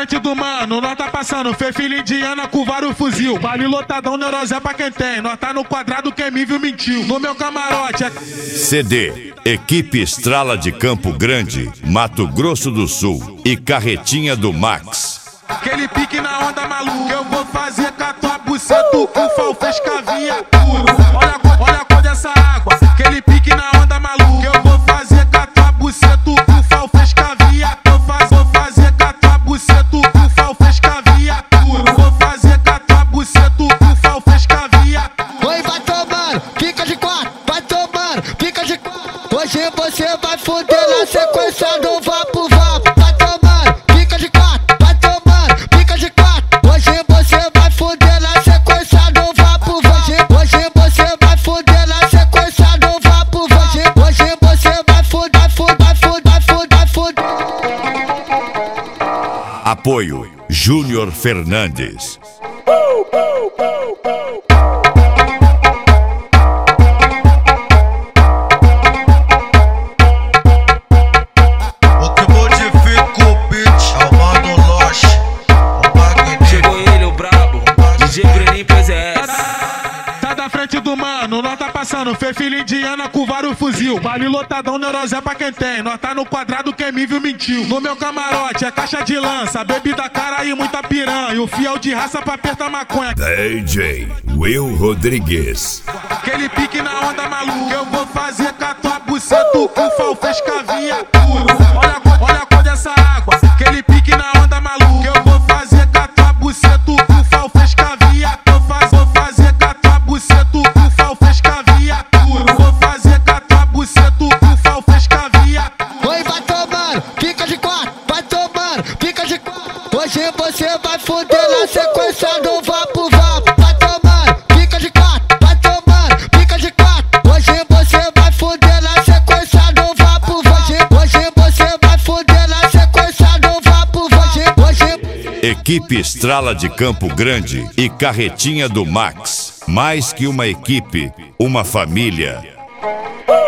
frente do mano, nós tá passando. Fê filho indiana com vários fuzil. Vale lotadão, neurosé pra quem tem. Nós tá no quadrado, quem me viu mentiu. No meu camarote é... CD, Equipe Estrala de Campo Grande, Mato Grosso do Sul e Carretinha do Max. Aquele pique na onda maluca, eu vou fazer com a tua buceta. O fal fez caviatura. Olha a cor dessa água. Aquele pique na onda maluca, eu vou fazer com a tua buceta. O fal fez caviatura. Vou fazer com a tua buceta. O fal fez caviatura. Vou fazer com a tua buceta. O fal fez caviatura. Oi, vai tomando, fica de quatro, vai tomando, fica de quatro. Hoje você vai foder na sequência do vapo vapo. Vai tomando, fica de quatro, vai tomando, fica de quatro. Hoje você vai foder na sequência do vapo vapo. Hoje você vai foder na sequência do vapo vapo. Hoje você vai foder, foder. Apoio Júnior Fernandes. Do mano, nós tá passando. Fê filho indiana com vários fuzil. Vale lotadão, neurosé pra quem tem. Nós tá no quadrado, quem me viu mentiu. No meu camarote é caixa de lança, bebida cara e muita piranha. O fiel de raça pra apertar maconha. DJ Will Rodrigues. Aquele pique na onda maluca, eu vou fazer com a tua buceta. O fal fez caviatura. Olha a cor dessa água. Aquele pique na onda maluca, eu vou fazer com a tua buceta. O fal fez caviatura. Vou fazer com a tua buceta. O fal fez caviatura. Vou fazer com a tua buceta. O fal fez caviatura. Oi, vai tomando, fica de quatro, vai tomando, fica de quatro. Hoje você vai foder na sequência do vapo vapo. Vai tomando, fica de quatro, vai tomando, fica de quatro. Hoje você vai foder na sequência do vapo vapo. Hoje você vai foder na sequência do vapo vapo. Hoje... Equipe Estrala de Campo Grande e Carretinha do Max. Mais que uma equipe, uma família.